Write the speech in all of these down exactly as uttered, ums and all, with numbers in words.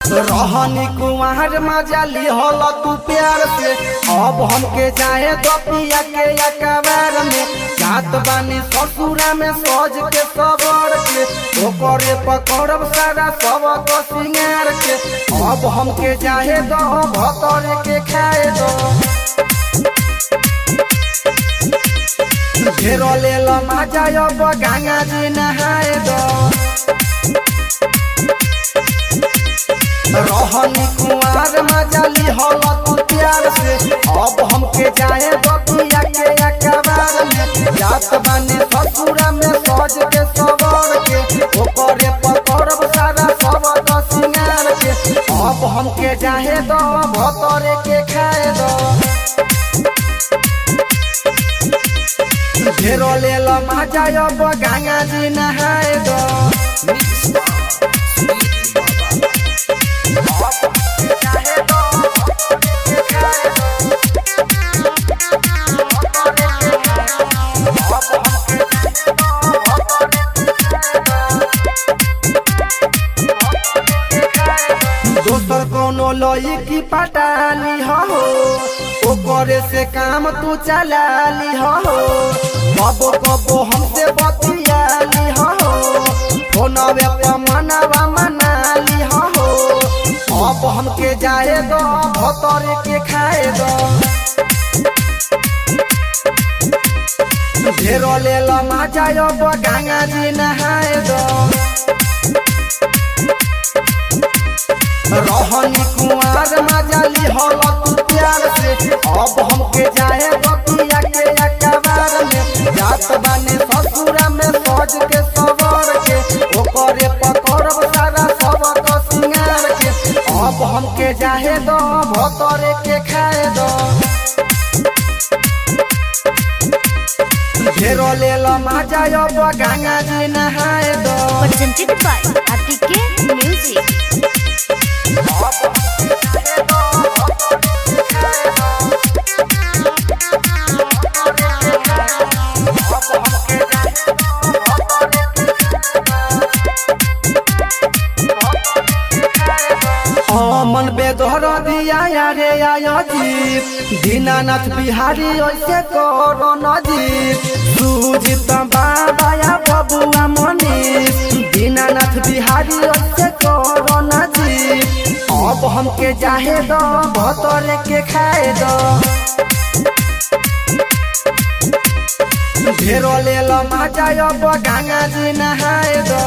रहनी कुमार मजा ली हल तू प्यार से, अब हमके जाए दो पिया के अकबार में। जात बानी ससुरा में सज के सबर के, ओकरे पकड़ब सारा सब को सिंगार के। अब हमके जाए दो भतरे के खाए दो, घेरो ले लो मजा अब गंगा जी नहाए दो। रहनी कुमार मजा ली हल तू प्यार से, अब हमके जाए दो पिया के अकबार में। जात बानी ससुरा में सज के सबर के, ओकरे पकड़ब सारा सब को सिंगार के। अब हमके जाए दो भतरे के खाए दो, घेरो ले लो मजा अब गंगा जी नहाए दो। दोसर कोनो लई की पटाली हो, ओकरे से काम तू चला ली हो। कबो कबो हमसे बतियाली हो, फोनवे पे मनवा मनाली हो। अब हमके जाए दो भतरे के खाए दो, घेरो ले लो मजा अब गंगा जी नहाए दो। रहनी कुमार मजा ली हल तू प्यार से, अब हमके जाए दो पिया के अकबार में। जात बानी ससुरा में सज के सबर के, ओकरे पकड़ब सारा सब को सिंगार के। अब हमके जाए दो भतरे के खाए दो, घेरो ले लो मजा अब गंगा जी नहाए दो। Presented by R T K Music. मन बेदहर दिया रे आयोजित, दीनानाथ बिहारी ऐसे करो नजीत। सुजित बाबा या बबुआ मनीष, दीनानाथ बिहारी ऐसे करो नजीत। अब हमके जाए दो भतरे के खाए दो, घेरो ले लो मजा अब गंगा जी नहाए दो।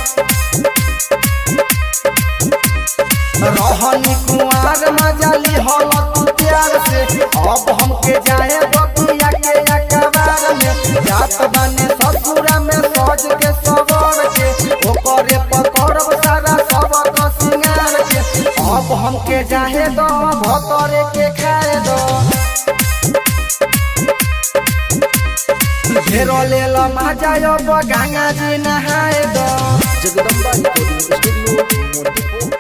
रहनी कुमार मजा ली हल तू प्यार से, अब हमके जाए दो पिया के अकबार में। जात बानी ससुरा में सज के सबर के, ओकरे पकड़ब सारा सब को सिंगार के। अब हमके जाए दो भतरे के खाए दो, घेरो ले लो मजा अब गंगा जी नहाए दो। Jagdamba recording studio Motipur.